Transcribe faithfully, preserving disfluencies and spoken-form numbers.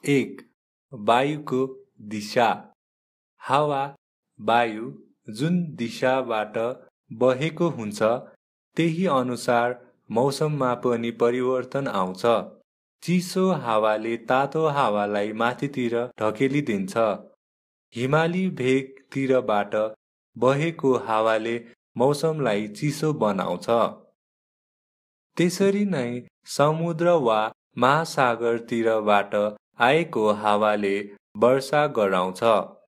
एक. वायुको दिशा. हावा, वायु जुन दिशाबाट बहेको हुन्छ त्यही अनुसार मौसममा पनि परिवर्तन आउँछ। चिसो हावाले तातो हावालाई माथितिर ढकेलिदिन्छ। हिमाली भेगतिरबाट बहेको हावाले मौसमलाई चिसो बनाउँछ। त्यसरी नै समुद्र वा महासागरतिरबाट आएको हावाले वर्षा गराउँछ।